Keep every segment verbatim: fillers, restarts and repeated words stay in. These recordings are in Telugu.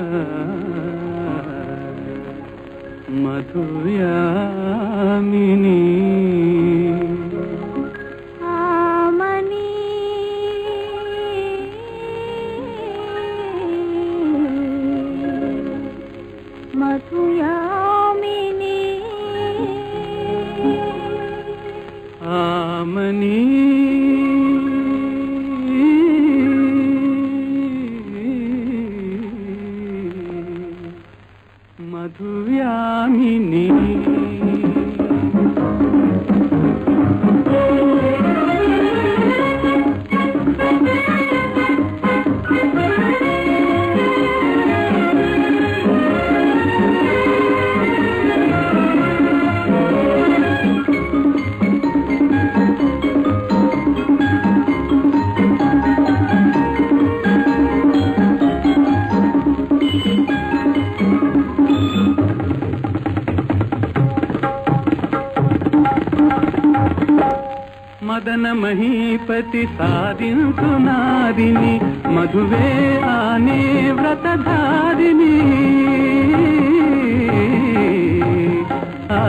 మధుయామిని ఆమని మధుయామిని ఆమని మధుయామిని మదన మహీపతి సాధించు నాదిని మధువే ఆనే వ్రతధారిని ఆ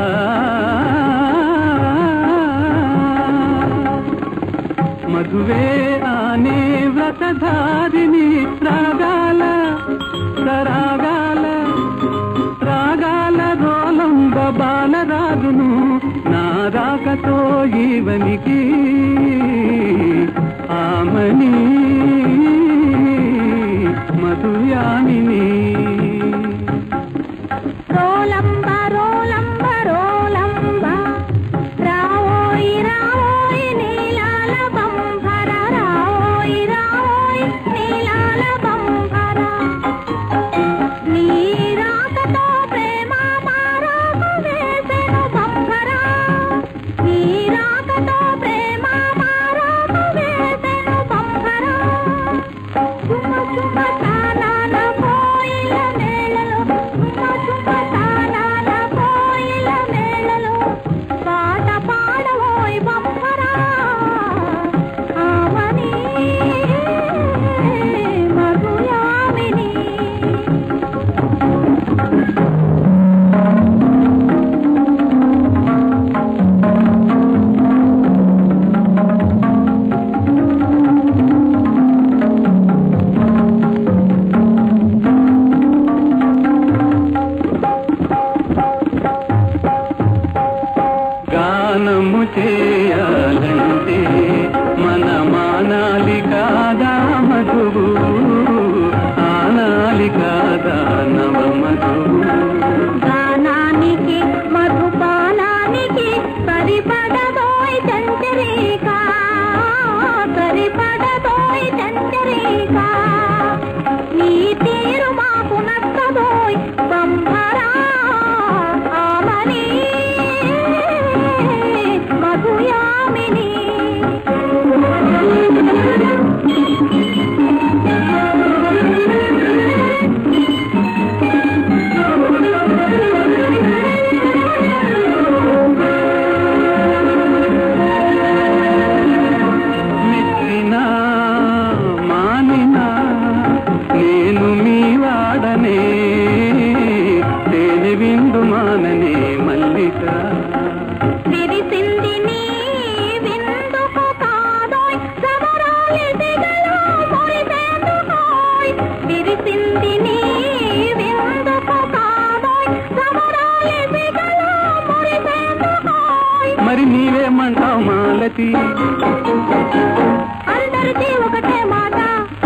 మధువే ఆనే వ్రతధారిని రాగాల సరాగాల రాగాల రోలంబ బాలరాజును నారాకతో ఈవనికి ఆమని మధుయామిని రోలంబ రోలంబ రోలంబ రావోయి రావోయి నీలాల బంభర రావోయి రావోయి నీలాల బంభర నీ రాకతో ప్రేమ మారాకు వేసెను బంభర నీ రాకతో ప్రేమ మారాకు వేసెను బంభర చుమ్మ చుమ్మ తానాన కోయిల మేళలో చుమ్మ చుమ్మ తానాన కోయిల మేళలో పాట పాడవోయ్ బంభర ఆమని మధుయామిని గానము చేయాలంటే మన మానాలి కాదా మధువు ఆనాలి కాదా నవ మధువు గానానికి మధుపానానికి సరిపడదోయ్ చంచరీక సరిపడదోయ్ చంచరీక నీ తీరు మాకు నచ్చదోయ్ బంభరా ఆమని మధుయామిని మెచ్చినా మానినా నేను మీ వాడనే తేనె విందు మాననే మల్లిక విరిసింది నీ విందుకు కాదోయ్ సమరాలి దిగలో మొలిసేందుకోయ్ విరిసింది నీ విందుకు కాదోయ్ సమరాలి దిగలో మొలిసేందుకోయ్ మరి నీవేమంటావు మాలతి అందరికీ ఒకటే మాట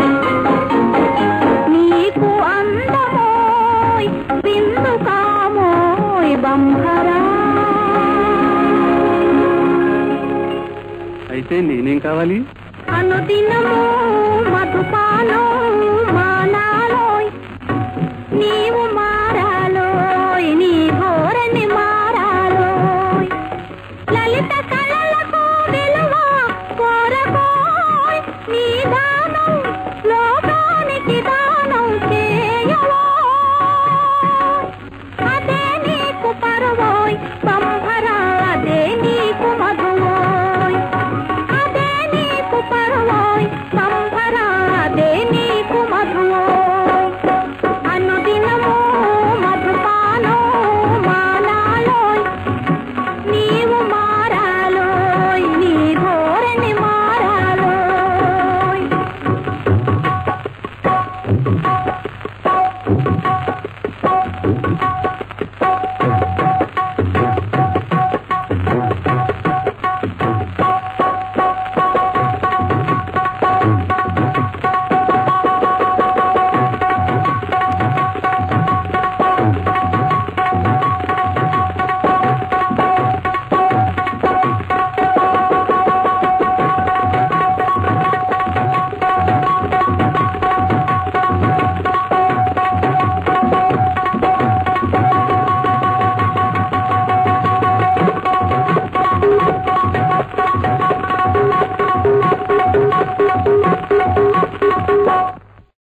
నీకు అందమోయ్ విందు కామోయ్ బంభరా అయితే నేనేం కావాలి అనుదినము మధుపానం మానాలోయ్ నీవు మారాలోయ్ నీ ధోరణి మారాలోయ్ లలిత కళలకు విలువ కోరకోయ్ నీ దానం లోకానికి దానం చేయవోయ్ అదే నీకు పరువోయ్ బంభరా అదే నీకు మధువోయ్ అదే నీకు పరువోయ్ బంభరా అదే నీకు మధు ఆ